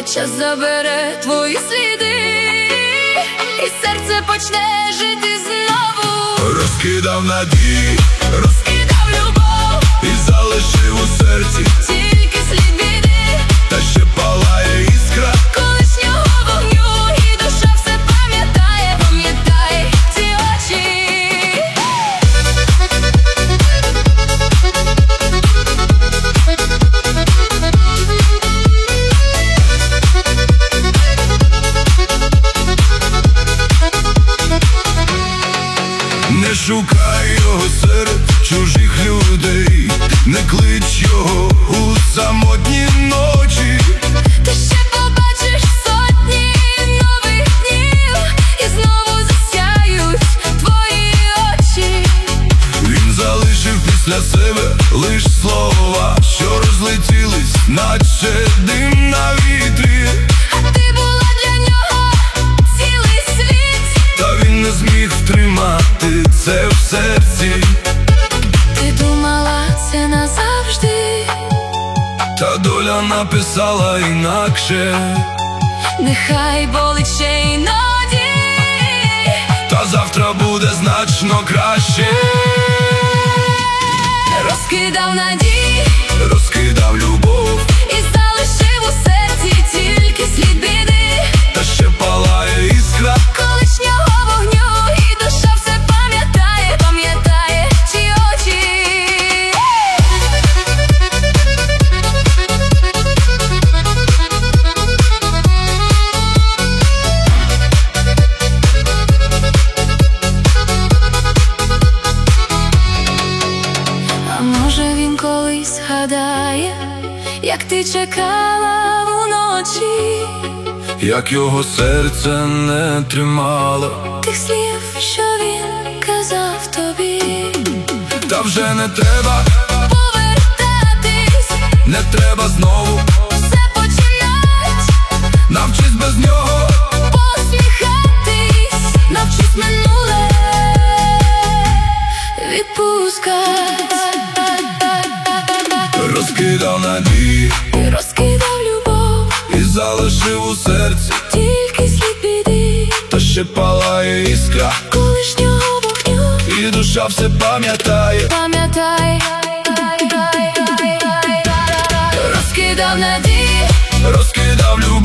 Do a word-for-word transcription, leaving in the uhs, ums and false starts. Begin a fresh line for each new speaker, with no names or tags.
час забере твої сліди, і серце почне жити знову.
Розкидав надії,
розкидав любов,
і залишив у серці
тільки слід біди,
та ще палає іскра
колишнього вогню, і душа все пам'ятає, пам'ятає ці очі.
Не шукай його серед чужих людей, не клич його у самотні ночі.
Ти ще побачиш сотні нових днів, і знову засяють твої очі.
Він залишив після себе лиш слова, що розлетілись, наче дим на вітрі.
А ти була для нього цілий світ,
Та він не зміг втримати це в серці.
ти думала це назавжди,
Та доля написала інакше.
нехай болить ще іноді,
Та завтра буде значно краще.
розкидав надії,
Розкидав любов,
і залишив у серці тільки слід біди,
та ще палає іскра
колишнього вогню, і душа все пам'ятає, пам'ятає ті очі. А може він колись згадає, як ти чекала вночі,
як його серце не тримало.
тих слів, що він казав тобі.
Та вже не треба,
Повертатись,
не треба знову,
все починать,
навчись без нього.
посміхатись, навчись минуле відпускать.
Розкидав надії,
І розкидав любов,
і залишив у серці,
тільки слід біди,
та ще палає іскра,
колишнього вогню,
і душа все пам'ятає.
пам'ятай. Розкидав надії,
Розкидав любов,